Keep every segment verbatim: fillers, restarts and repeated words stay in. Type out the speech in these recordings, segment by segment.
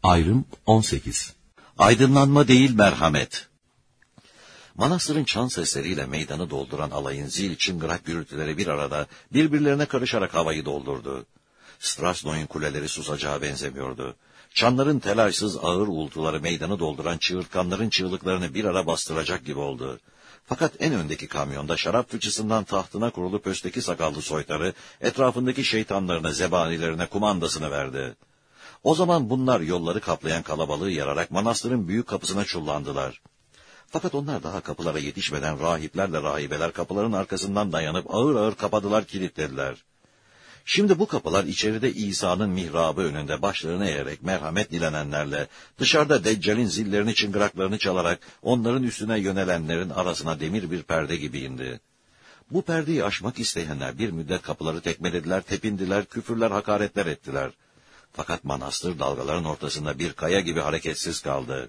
Ayrım on sekiz. Aydınlanma değil merhamet. Manastırın çan sesleriyle meydanı dolduran alayın zil, çıngırak gürültüleri bir arada birbirlerine karışarak havayı doldurdu. Strasnoy'un kuleleri susacağa benzemiyordu. Çanların telaşsız ağır uğultuları meydanı dolduran çığırtkanların çığlıklarını bir ara bastıracak gibi oldu. Fakat en öndeki kamyonda şarap fıçısından tahtına kurulup östeki sakallı soytarı etrafındaki şeytanlarına, zebanilerine kumandasını verdi. O zaman bunlar yolları kaplayan kalabalığı yararak manastırın büyük kapısına çullandılar. Fakat onlar daha kapılara yetişmeden rahiplerle rahibeler kapıların arkasından dayanıp ağır ağır kapadılar, kilitlediler. Şimdi bu kapılar içeride İsa'nın mihrabı önünde başlarını eğerek merhamet dilenenlerle, dışarıda Deccal'in zillerini çıngıraklarını çalarak onların üstüne yönelenlerin arasına demir bir perde gibi indi. Bu perdeyi aşmak isteyenler bir müddet kapıları tekmelediler, tepindiler, küfürler, hakaretler ettiler. Fakat manastır dalgaların ortasında bir kaya gibi hareketsiz kaldı.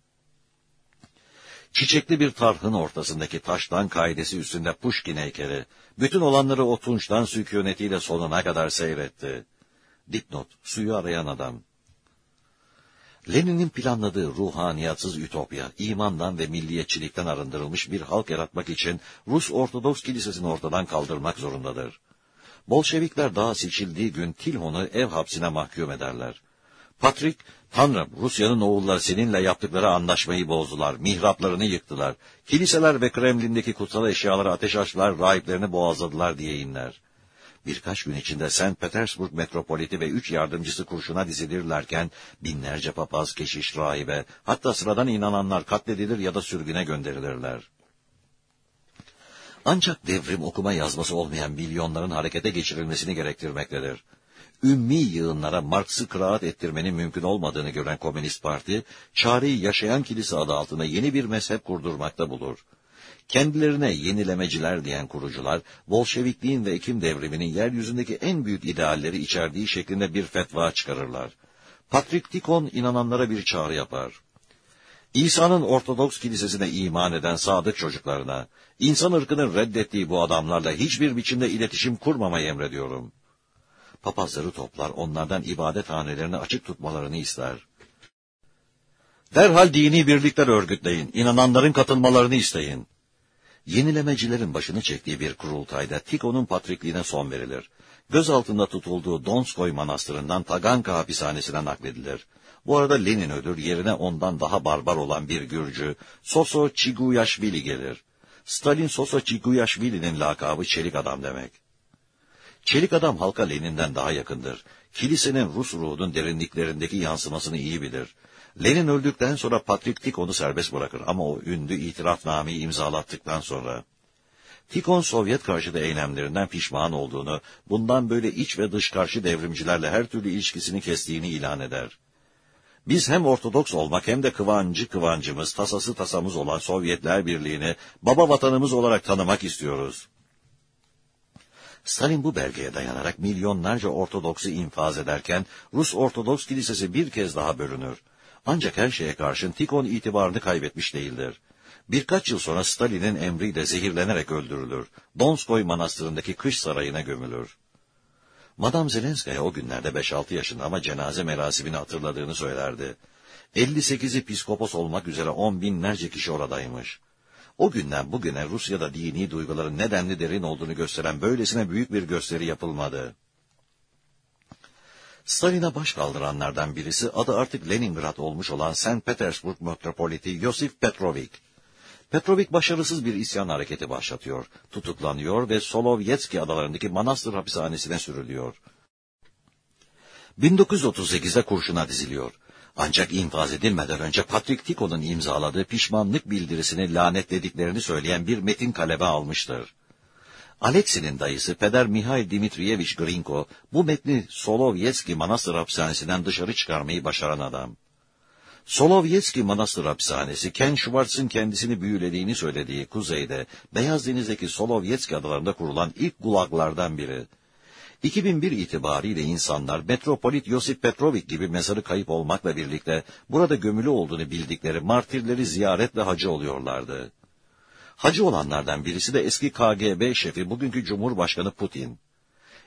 Çiçekli bir tarhın ortasındaki taştan kaidesi üstünde Puşkin heykeli, bütün olanları o tunçtan sükunetiyle sonuna kadar seyretti. Dipnot, suyu arayan adam. Lenin'in planladığı ruhaniyatsız ütopya, imandan ve milliyetçilikten arındırılmış bir halk yaratmak için Rus Ortodoks Kilisesi'ni ortadan kaldırmak zorundadır. Bolşevikler daha seçildiği gün Tilhon'u ev hapsine mahkum ederler. Patrik, Tanrım, Rusya'nın oğulları seninle yaptıkları anlaşmayı bozdular, mihraplarını yıktılar, kiliseler ve Kremlin'deki kutsal eşyaları ateş açtılar, rahiplerini boğazladılar diye inler. Birkaç gün içinde Saint Petersburg metropoliti ve üç yardımcısı kurşuna dizilirlerken, binlerce papaz, keşiş, rahibe, hatta sıradan inananlar katledilir ya da sürgüne gönderilirler. Ancak devrim okuma yazması olmayan milyonların harekete geçirilmesini gerektirmektedir. Ümmi yığınlara Marks'ı kıraat ettirmenin mümkün olmadığını gören Komünist Parti, çareyi yaşayan kilise adı altında yeni bir mezhep kurdurmakta bulur. Kendilerine yenilemeciler diyen kurucular, Bolşevikliğin ve Ekim devriminin yeryüzündeki en büyük idealleri içerdiği şeklinde bir fetva çıkarırlar. Patrik Tikhon inananlara bir çağrı yapar. İsa'nın Ortodoks Kilisesi'ne iman eden sadık çocuklarına, insan ırkının reddettiği bu adamlarla hiçbir biçimde iletişim kurmamayı emrediyorum. Papazları toplar, onlardan ibadethanelerini açık tutmalarını ister. Derhal dini birlikler örgütleyin, inananların katılmalarını isteyin. Yenilemecilerin başını çektiği bir kurultayda Tikhon'un patrikliğine son verilir. Gözaltında tutulduğu Donskoy Manastırı'ndan Taganka hapishanesine nakledilir. Bu arada Lenin ölür, yerine ondan daha barbar olan bir Gürcü, Soso Çiguyashvili gelir. Stalin Soso Çiguyashvili'nin lakabı Çelik Adam demek. Çelik Adam halka Lenin'den daha yakındır. Kilisenin Rus ruhunun derinliklerindeki yansımasını iyi bilir. Lenin öldükten sonra Patrik Tikhon'u serbest bırakır ama o ünlü itirafnameyi imzalattıktan sonra. Tikhon Sovyet karşıtı eylemlerinden pişman olduğunu, bundan böyle iç ve dış karşı devrimcilerle her türlü ilişkisini kestiğini ilan eder. Biz hem Ortodoks olmak hem de kıvancı kıvancımız, tasası tasamız olan Sovyetler Birliği'ni baba vatanımız olarak tanımak istiyoruz. Stalin bu belgeye dayanarak milyonlarca Ortodoks'u infaz ederken, Rus Ortodoks Kilisesi bir kez daha bölünür. Ancak her şeye karşın Tikhon itibarını kaybetmiş değildir. Birkaç yıl sonra Stalin'in emriyle zehirlenerek öldürülür. Donskoy Manastırı'ndaki kış sarayına gömülür. Madame Zelenskaya o günlerde beş altı yaşında ama cenaze merasimini hatırladığını söylerdi. elli sekizi piskopos olmak üzere on binlerce kişi oradaymış. O günden bugüne Rusya'da dini duyguların nedenli derin olduğunu gösteren böylesine büyük bir gösteri yapılmadı. Stalin'e baş kaldıranlardan birisi adı artık Leningrad olmuş olan Saint Petersburg metropoliti Yosif Petrovich. Petrovich başarısız bir isyan hareketi başlatıyor, tutuklanıyor ve Solovjetski adalarındaki manastır hapishanesine sürülüyor. bin dokuz yüz otuz sekizde kurşuna diziliyor. Ancak infaz edilmeden önce Patrik Tikhon'un imzaladığı pişmanlık bildirisini lanetlediklerini söyleyen bir metin kaleme almıştır. Aleksi'nin dayısı Peder Mihail Dimitriyevich Grinko, bu metni Solovjetski Manastır Hapishanesi'nden dışarı çıkarmayı başaran adam. Solovjetski Manastır Hapishanesi, Ken Schwartz'ın kendisini büyülediğini söylediği kuzeyde, Beyaz Deniz'deki Solovjetski adalarında kurulan ilk gulaglardan biri. iki bin bir itibariyle insanlar Metropolit Yosif Petrovich gibi mezarı kayıp olmakla birlikte burada gömülü olduğunu bildikleri martirleri ziyaretle hacı oluyorlardı. Hacı olanlardan birisi de eski K G B şefi, bugünkü Cumhurbaşkanı Putin.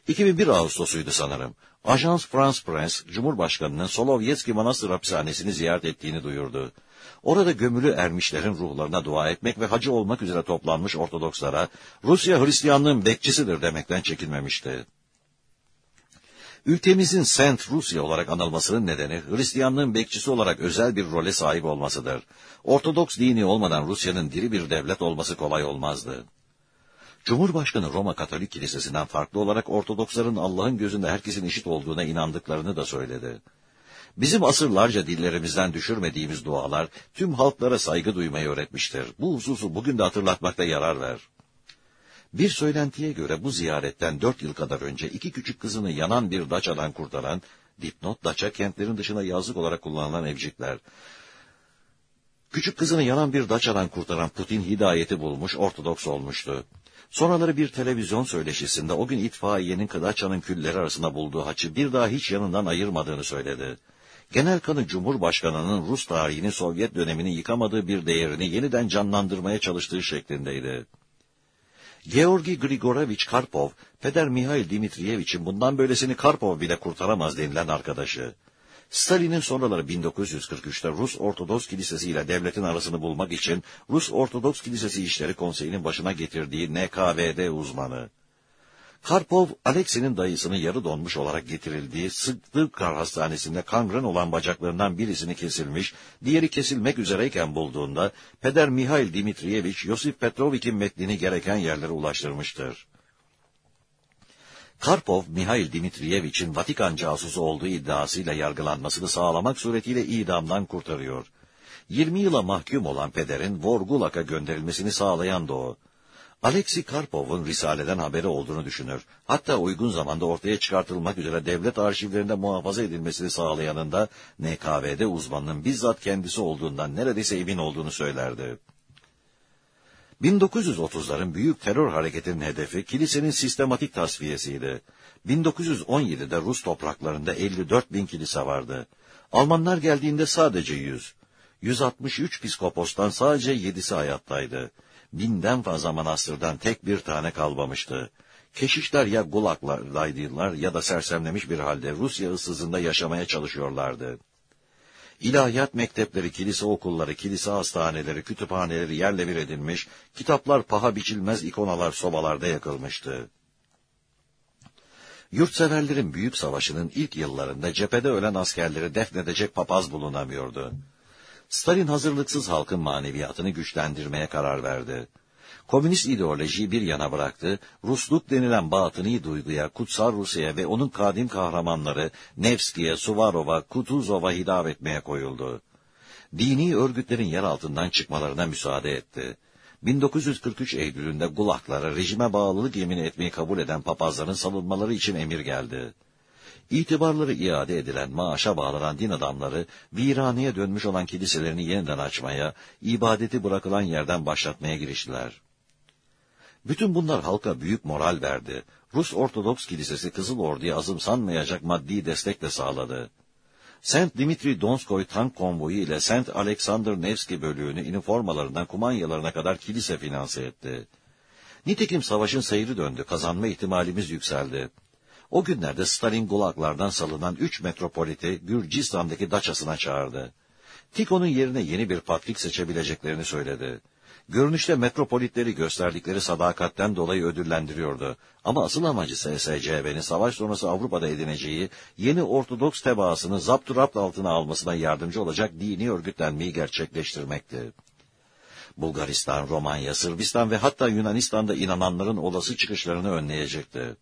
iki bin bir Ağustos'uydu sanırım. Ajans France Presse, Cumhurbaşkanı'nın Solovjetski Manastır hapishanesini ziyaret ettiğini duyurdu. Orada gömülü ermişlerin ruhlarına dua etmek ve hacı olmak üzere toplanmış Ortodokslara, Rusya Hristiyanlığın bekçisidir demekten çekinmemişti. Ülkemizin Saint Rusya olarak anılmasının nedeni, Hristiyanlığın bekçisi olarak özel bir role sahip olmasıdır. Ortodoks dini olmadan Rusya'nın diri bir devlet olması kolay olmazdı. Cumhurbaşkanı Roma Katolik Kilisesi'nden farklı olarak Ortodoksların Allah'ın gözünde herkesin eşit olduğuna inandıklarını da söyledi. Bizim asırlarca dillerimizden düşürmediğimiz dualar tüm halklara saygı duymayı öğretmiştir. Bu hususu bugün de hatırlatmakta yarar ver. Bir söylentiye göre bu ziyaretten dört yıl kadar önce iki küçük kızını yanan bir daçadan kurtaran, dipnot daça kentlerin dışına yazlık olarak kullanılan evcikler. Küçük kızını yanan bir daçadan kurtaran Putin hidayeti bulmuş, Ortodoks olmuştu. Sonraları bir televizyon söyleşisinde o gün itfaiyenin daçanın külleri arasında bulduğu haçı bir daha hiç yanından ayırmadığını söyledi. Genel kanı Cumhurbaşkanı'nın Rus tarihinin Sovyet dönemini yıkamadığı bir değerini yeniden canlandırmaya çalıştığı şeklindeydi. Georgi Grigorovich Karpov, Peder Mihail Dimitriyevich'in bundan böylesini Karpov bile kurtaramaz denilen arkadaşı. Stalin'in sonraları bin dokuz yüz kırk üç'te Rus Ortodoks Kilisesi ile devletin arasını bulmak için Rus Ortodoks Kilisesi İşleri Konseyi'nin başına getirdiği N K V D uzmanı. Karpov, Aleksi'nin dayısını yarı donmuş olarak getirildiği Sırpkar Hastanesi'nde kangren olan bacaklarından birisini kesilmiş, diğeri kesilmek üzereyken bulduğunda, Peder Mihail Dimitriyevich, Yosif Petrovich'in metnini gereken yerlere ulaştırmıştır. Karpov, Mihail Dimitriyevich'in Vatikan casusu olduğu iddiasıyla yargılanmasını sağlamak suretiyle idamdan kurtarıyor. yirmi yıla mahkum olan Peder'in Vorgulak'a gönderilmesini sağlayan da o. Alexey Karpov'un Risale'den haberi olduğunu düşünür. Hatta uygun zamanda ortaya çıkartılmak üzere devlet arşivlerinde muhafaza edilmesini sağlayanın da N K V D uzmanının bizzat kendisi olduğundan neredeyse emin olduğunu söylerdi. bin dokuz yüz otuz'ların büyük terör hareketinin hedefi kilisenin sistematik tasfiyesiydi. bin dokuz yüz on yedi'de Rus topraklarında elli dört bin kilise vardı. Almanlar geldiğinde sadece yüz. yüz altmış üç piskopostan sadece yedi'si hayattaydı. Binden fazla manastırdan tek bir tane kalmamıştı. Keşişler ya gulaglardaydılar ya da sersemlemiş bir halde Rusya ıssızında yaşamaya çalışıyorlardı. İlahiyat mektepleri, kilise okulları, kilise hastaneleri, kütüphaneleri yerle bir edilmiş, kitaplar paha biçilmez ikonalar sobalarda yakılmıştı. Yurtseverlerin büyük savaşının ilk yıllarında cephede ölen askerleri defnedecek papaz bulunamıyordu. Stalin hazırlıksız halkın maneviyatını güçlendirmeye karar verdi. Komünist ideolojiyi bir yana bıraktı, Rusluk denilen batıni duyguya, Kutsal Rusya'ya ve onun kadim kahramanları Nevski'ye, Suvarov'a, Kutuzov'a hitap etmeye koyuldu. Dini örgütlerin yer altından çıkmalarına müsaade etti. bin dokuz yüz kırk üç Eylül'ünde Gulaglara rejime bağlılık yemini etmeyi kabul eden papazların salınmaları için emir geldi. İtibarları iade edilen, maaşa bağlanan din adamları, viraneye dönmüş olan kiliselerini yeniden açmaya, ibadeti bırakılan yerden başlatmaya giriştiler. Bütün bunlar halka büyük moral verdi. Rus Ortodoks Kilisesi Kızıl Ordu'ya azımsanmayacak maddi destek de sağladı. Saint Dimitri Donskoy tank konvoyu ile Saint Alexander Nevski bölüğünü üniformalarından kumanyalarına kadar kilise finanse etti. Nitekim savaşın seyri döndü, kazanma ihtimalimiz yükseldi. O günlerde Stalin gulaglardan salınan üç metropoliti Gürcistan'daki daçasına çağırdı. Tito'nun yerine yeni bir patrik seçebileceklerini söyledi. Görünüşte metropolitleri gösterdikleri sadakatten dolayı ödüllendiriyordu. Ama asıl amacı S S C B'nin savaş sonrası Avrupa'da edineceği yeni Ortodoks tebaasını zapturapt altına almasına yardımcı olacak dini örgütlenmeyi gerçekleştirmekti. Bulgaristan, Romanya, Sırbistan ve hatta Yunanistan'da inananların olası çıkışlarını önleyecekti.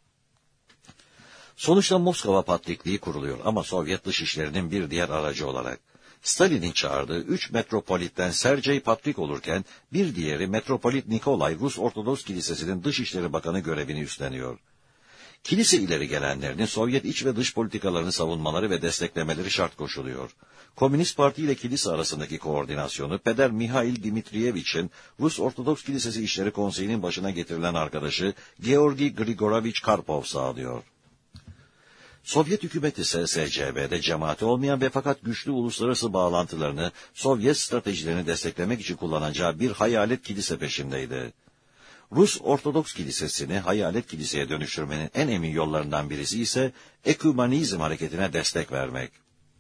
Sonuçta Moskova Patrikliği kuruluyor ama Sovyet dışişlerinin bir diğer aracı olarak. Stalin'in çağırdığı üç metropolitten Sergey Patrik olurken bir diğeri Metropolit Nikolay Rus Ortodoks Kilisesi'nin Dışişleri Bakanı görevini üstleniyor. Kilise ileri gelenlerinin Sovyet iç ve dış politikalarını savunmaları ve desteklemeleri şart koşuluyor. Komünist Parti ile kilise arasındaki koordinasyonu Peder Mihail Dimitriyevich'in Rus Ortodoks Kilisesi İşleri Konseyi'nin başına getirilen arkadaşı Georgi Grigorovich Karpov sağlıyor. Sovyet hükümeti S S C B'de cemaati olmayan ve fakat güçlü uluslararası bağlantılarını, Sovyet stratejilerini desteklemek için kullanacağı bir hayalet kilise peşindeydi. Rus Ortodoks Kilisesi'ni hayalet kiliseye dönüştürmenin en emin yollarından birisi ise ekümenizm hareketine destek vermek.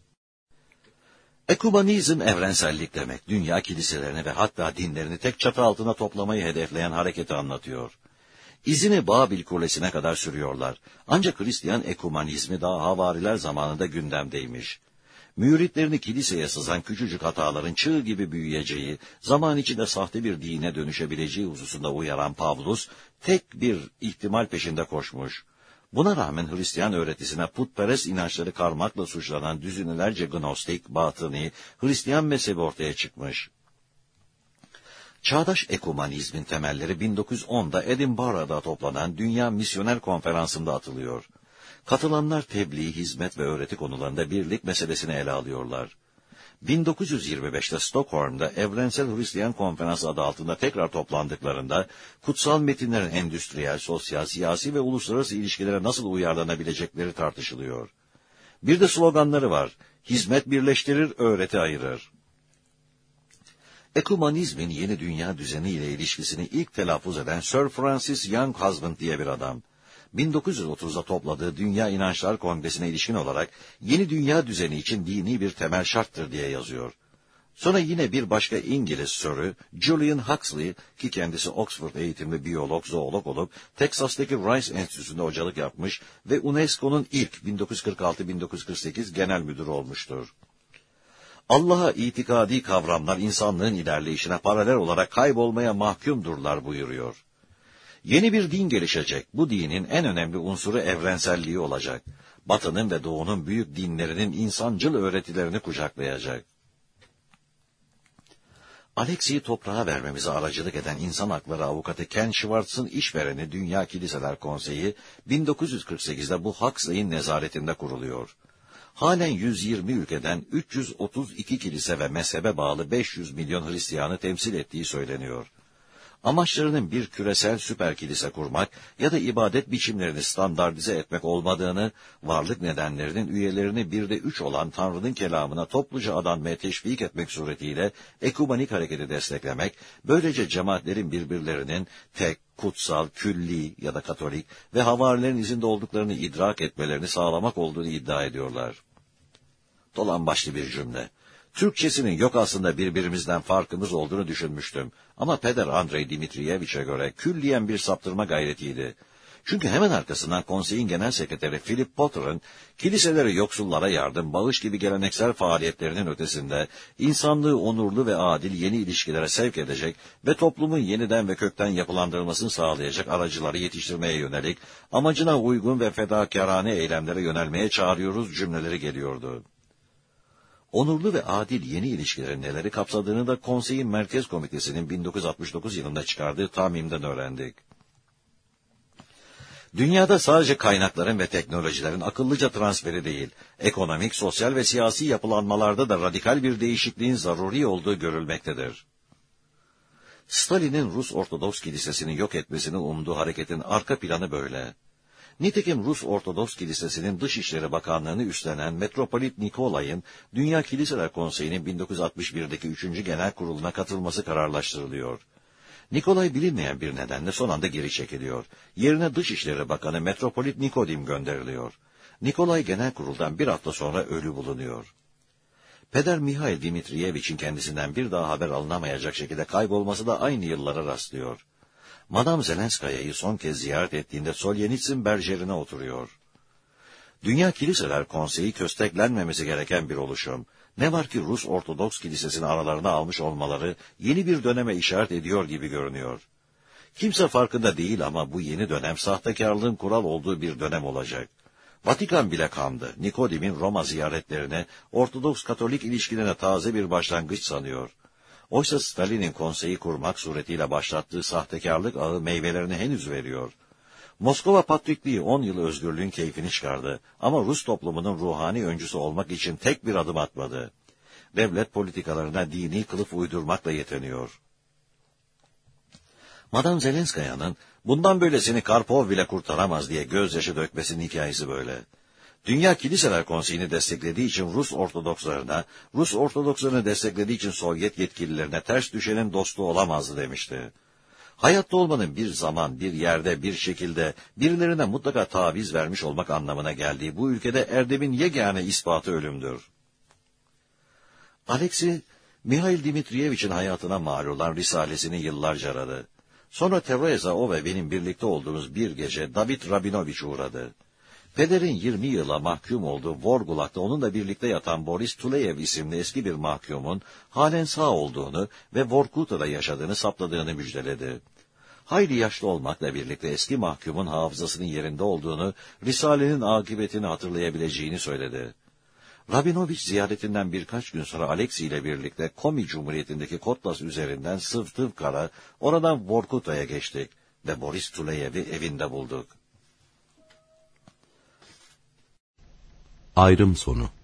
Ekümenizm evrensellik demek, dünya kiliselerini ve hatta dinlerini tek çatı altına toplamayı hedefleyen hareketi anlatıyor. İzini Babil Kulesi'ne kadar sürüyorlar. Ancak Hristiyan ekümenizmi daha havariler zamanında gündemdeymiş. Müritlerini kiliseye sızan küçücük hataların çığ gibi büyüyeceği, zaman içinde sahte bir dine dönüşebileceği hususunda uyaran Pavlus, tek bir ihtimal peşinde koşmuş. Buna rağmen Hristiyan öğretisine putperest inançları karmakla suçlanan düzinelerce gnostik, batıni, Hristiyan mezhebi ortaya çıkmış. Çağdaş ekümenizmin temelleri bin dokuz yüz onda Edinburgh'da toplanan Dünya Misyoner Konferansı'nda atılıyor. Katılanlar tebliğ, hizmet ve öğreti konularında birlik meselesini ele alıyorlar. bin dokuz yüz yirmi beşte Stockholm'da Evrensel Hristiyan Konferansı adı altında tekrar toplandıklarında, kutsal metinlerin endüstriyel, sosyal, siyasi ve uluslararası ilişkilere nasıl uyarlanabilecekleri tartışılıyor. Bir de sloganları var: hizmet birleştirir, öğreti ayırır. Ekümenizmin yeni dünya düzeni ile ilişkisini ilk telaffuz eden Sir Francis Young Husband diye bir adam, bin dokuz yüz otuzda topladığı Dünya İnançlar Kongresi'ne ilişkin olarak yeni dünya düzeni için dini bir temel şarttır diye yazıyor. Sonra yine bir başka İngiliz sörü Julian Huxley, ki kendisi Oxford eğitimli biyolog, zoolog olup Teksas'taki Rice Enstitüsü'nde hocalık yapmış ve UNESCO'nun ilk bin dokuz yüz kırk altı bin dokuz yüz kırk sekiz genel müdürü olmuştur. Allah'a itikadi kavramlar insanlığın ilerleyişine paralel olarak kaybolmaya mahkumdurlar buyuruyor. Yeni bir din gelişecek. Bu dinin en önemli unsuru evrenselliği olacak. Batı'nın ve Doğu'nun büyük dinlerinin insancıl öğretilerini kucaklayacak. Alexi'yi toprağa vermemize aracılık eden insan hakları avukatı Ken Schwartz'ın işvereni Dünya Kiliseler Konseyi, bin dokuz yüz kırk sekizde bu Huxley'in nezaretinde kuruluyor. Halen yüz yirmi ülkeden üç yüz otuz iki kilise ve mezhebe bağlı beş yüz milyon Hristiyanı temsil ettiği söyleniyor. Amaçlarının bir küresel süper kilise kurmak ya da ibadet biçimlerini standartize etmek olmadığını, varlık nedenlerinin üyelerini birde üç olan Tanrı'nın kelamına topluca adanmaya teşvik etmek suretiyle ekümenik hareketi desteklemek, böylece cemaatlerin birbirlerinin tek, kutsal, külli ya da katolik ve havarilerin izinde olduklarını idrak etmelerini sağlamak olduğunu iddia ediyorlar. Dolambaçlı bir cümle. Türkçesinin yok aslında birbirimizden farkımız olduğunu düşünmüştüm. Ama Peder Andrei Dimitriyevich'e göre külliyen bir saptırma gayretiydi. Çünkü hemen arkasından konseyin genel sekreteri Philip Potter'ın kiliseleri yoksullara yardım, bağış gibi geleneksel faaliyetlerinin ötesinde insanlığı onurlu ve adil yeni ilişkilere sevk edecek ve toplumun yeniden ve kökten yapılandırılmasını sağlayacak aracıları yetiştirmeye yönelik amacına uygun ve fedakârane eylemlere yönelmeye çağırıyoruz cümleleri geliyordu. Onurlu ve adil yeni ilişkilerin neleri kapsadığını da konseyin merkez komitesinin bin dokuz yüz altmış dokuz yılında çıkardığı tamimden öğrendik. Dünyada sadece kaynakların ve teknolojilerin akıllıca transferi değil, ekonomik, sosyal ve siyasi yapılanmalarda da radikal bir değişikliğin zaruri olduğu görülmektedir. Stalin'in Rus Ortodoks Kilisesi'ni yok etmesini umduğu hareketin arka planı böyle. Nitekim Rus Ortodoks Kilisesi'nin Dışişleri Bakanlığı'nı üstlenen Metropolit Nikolay'ın Dünya Kiliseler Konseyi'nin bin dokuz yüz altmış birdeki üçüncü Genel Kurulu'na katılması kararlaştırılıyor. Nikolay bilinmeyen bir nedenle son anda geri çekiliyor. Yerine Dışişleri Bakanı Metropolit Nikodim gönderiliyor. Nikolay Genel Kurul'dan bir hafta sonra ölü bulunuyor. Peder Mihail Dimitriyevich'in kendisinden bir daha haber alınamayacak şekilde kaybolması da aynı yıllara rastlıyor. Madame Zelenskaya'yı son kez ziyaret ettiğinde Soljenitsin berjerine oturuyor. Dünya Kiliseler Konseyi kösteklenmemesi gereken bir oluşum. Ne var ki Rus Ortodoks Kilisesi'ni aralarına almış olmaları yeni bir döneme işaret ediyor gibi görünüyor. Kimse farkında değil ama bu yeni dönem sahtekarlığın kural olduğu bir dönem olacak. Vatikan bile kandı. Nikodim'in Roma ziyaretlerine, Ortodoks-Katolik ilişkilerine taze bir başlangıç sanıyor. Oysa Stalin'in konseyi kurmak suretiyle başlattığı sahtekarlık ağı meyvelerini henüz veriyor. Moskova Patrikliği on yıl özgürlüğün keyfini çıkardı ama Rus toplumunun ruhani öncüsü olmak için tek bir adım atmadı. Devlet politikalarına dini kılıf uydurmakla yetiniyor. Madame Zelenskaya'nın bundan böylesini Karpov bile kurtaramaz diye gözyaşı dökmesinin hikayesi böyle. Dünya Kiliseler Konseyi'ni desteklediği için Rus Ortodokslarına, Rus Ortodokslarını desteklediği için Sovyet yetkililerine ters düşenin dostu olamazdı demişti. Hayatta olmanın bir zaman, bir yerde, bir şekilde birilerine mutlaka taviz vermiş olmak anlamına geldiği bu ülkede erdemin yegane ispatı ölümdür. Alexey, Mihail Dimitriyevich'in hayatına mal olan risalesini yıllarca aradı. Sonra Teresa o ve benim birlikte olduğumuz bir gece David Rabinovich uğradı. Pederin yirmi yıla mahkum olduğu Vorgulak'ta onunla birlikte yatan Boris Tuleyev isimli eski bir mahkumun halen sağ olduğunu ve Vorkuta'da yaşadığını saptadığını müjdeledi. Hayli yaşlı olmakla birlikte eski mahkumun hafızasının yerinde olduğunu, Risale'nin akıbetini hatırlayabileceğini söyledi. Rabinovich ziyaretinden birkaç gün sonra Alexey ile birlikte Komi Cumhuriyeti'ndeki Kotlas üzerinden Sıvtıvkar'a, oradan Vorkuta'ya geçtik ve Boris Tuleyev'i evinde bulduk. Ayrım sonu.